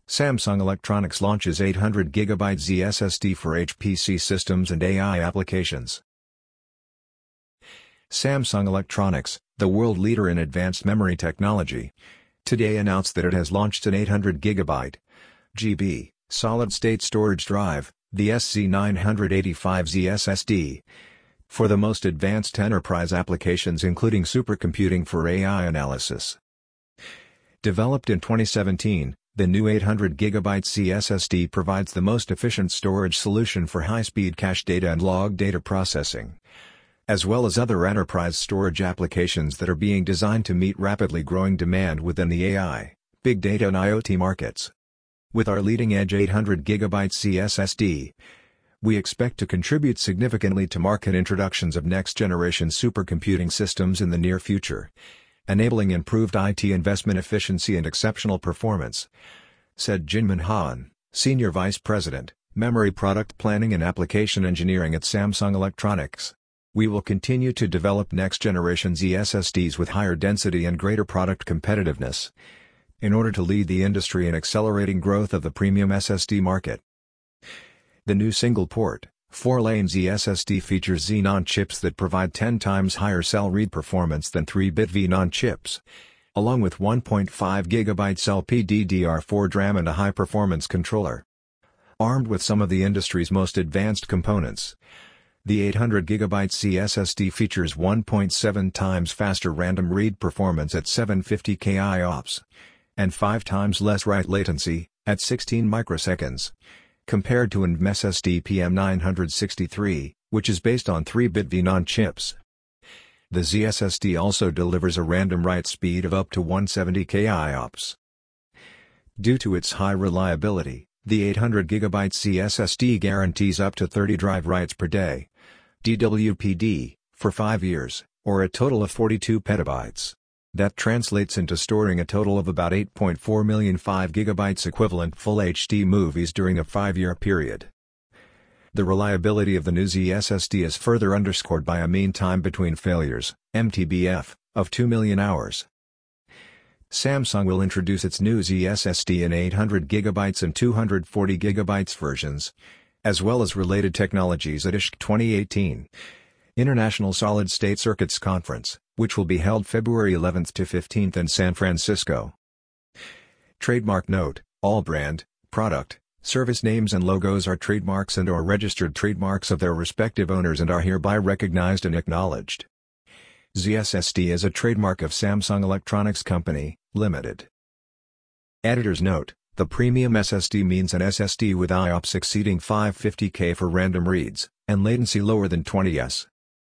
Samsung Electronics launches 800GB ZSSD for HPC systems and AI applications. Samsung Electronics, the world leader in advanced memory technology, today announced that it has launched an 800GB solid-state storage drive, the SC985 ZSSD, for the most advanced enterprise applications including supercomputing for AI analysis. Developed in 2017, the new 800GB ZSSD provides the most efficient storage solution for high-speed cache data and log data processing, as well as other enterprise storage applications that are being designed to meet rapidly growing demand within the AI, big data and IoT markets. With our leading-edge 800GB ZSSD, we expect to contribute significantly to market introductions of next-generation supercomputing systems in the near future, enabling improved IT investment efficiency and exceptional performance, said Jinmin Han, Senior Vice President, Memory Product Planning and Application Engineering at Samsung Electronics. We will continue to develop next-generation ZSSDs with higher density and greater product competitiveness, in order to lead the industry in accelerating growth of the premium SSD market. The new single-port, 4-lane ZSSD features Xenon chips that provide 10 times higher cell read performance than 3-bit Xenon chips, along with 1.5GB LPDDR4 DRAM and a high-performance controller. Armed with some of the industry's most advanced components, the 800GB ZSSD features 1.7 times faster random read performance at 750K IOPS, and 5 times less write latency, at 16 microseconds, compared to an SSD PM963, which is based on 3-bit Xenon chips. The ZSSD also delivers a random write speed of up to 170K IOPS. Due to its high reliability, the 800GB ZSSD guarantees up to 30 drive writes per day, DWPD, for 5 years, or a total of 42 petabytes. That translates into storing a total of about 8.4 million 5GB equivalent Full HD movies during a 5-year period. The reliability of the new ZSSD is further underscored by a mean time between failures, MTBF, of 2 million hours. Samsung will introduce its new ZSSD in 800GB and 240GB versions, as well as related technologies at ISC 2018, International Solid-State Circuits Conference, which will be held February 11 to 15 in San Francisco. Trademark note: all brand, product, service names and logos are trademarks and/or registered trademarks of their respective owners and are hereby recognized and acknowledged. ZSSD is a trademark of Samsung Electronics Company, Limited. Editor's note: the premium SSD means an SSD with IOPS exceeding 550K for random reads, and latency lower than 20s.